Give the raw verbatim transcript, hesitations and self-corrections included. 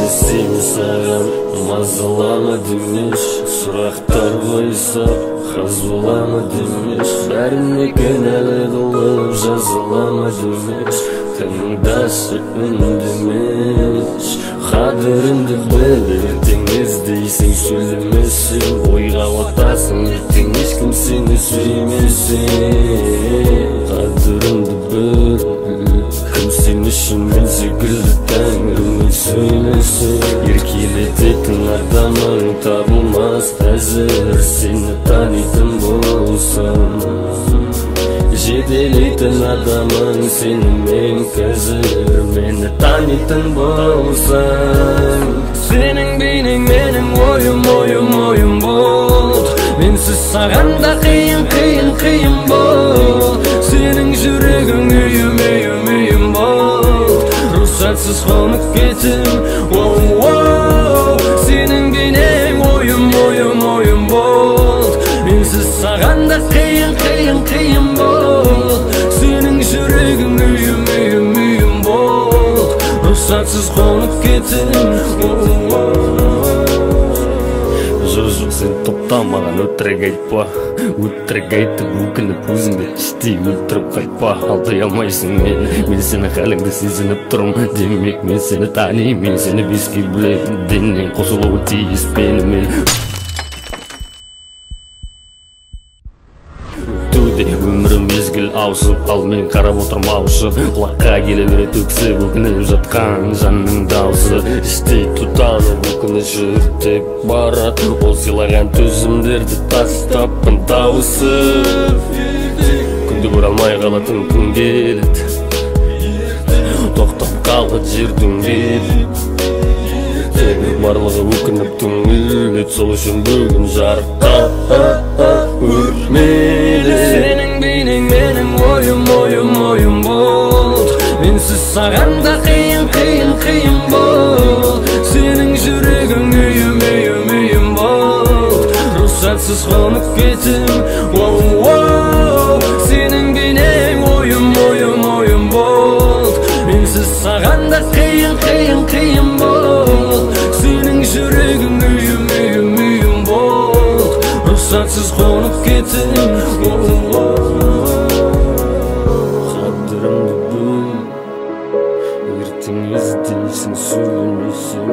сені саған мазалама демеш, сұрақтар қойса қазболама демеш, бәріне кінәлі қылып жазалама демеш, тыңдашы үндемеш, қадіріңді біл, ертең іздейсің сөйлемесің, ойға батасың, ертең ешкім сені сүймесін. Қадіріңді біл, кім сен үшін мен секілді тәңірмен сөйлесін, еркелететін адамың табылмас әзір, сені танитын болсам, жетелейтін адамың сенімен қазір, мені танитын болсаң. Сенің бейнең менің ойым, ойым, ойым болды, менсіз сағанда қиын, қиын, қиын болды. Сенің жүрегің үйім, үйім, үйім болды, рұқсатсыз қонып кетім. Сенің бейнең ойым, ойым, ойым болды, менсіз сағанда қиын, қиын, қиын болды. Сенің жүрегің үйім, үйім, үйім болды, рұқсатсыз қонып кетім. Жоқ, сен тоқтамаған өтірік айтпа, өтірік айтып өкініп өзіңді іштей өлтіріп қайтпа. Алдай алмайсың мені, мен сені халіңді сезініп тұрмын, демек мен сені танимын, мен сені беске білетін, деннен қосылуы тиіс менімен. Өмірім мезгіл ауысып, ал мен қарап отырмаушы, құлаққа келе береді өксіп өкініп жатқан жанның даусы. Іштей тұтады өкініш өртеп барады, ол сыйлаған төзімдерді тастаппын тауысып. Күнде көре алмай қалатын күн келеді, тоқтап қалды жер дөңгелеп, барлығы өкініп түңіледі, сол үшін бүгін жарыққа өрмелі. Сенің бейнең менің ойым, ойым, ойым болды, менсіз сағанда қиын, қиын, қиын болды. Сенің жүрегің үйім, үйім, үйім болды, рұқсатсыз қонып кетім. Сенің бейнең ойым, ойым, ойым болды, менсіз сағанда қиын, қиын, қиын болды. Сенің жүрегің үйім, үйім, үйім болды, рұқсатсыз қонып кетім. Қадіріңді біл, ертең іздейсің сөйлемесің.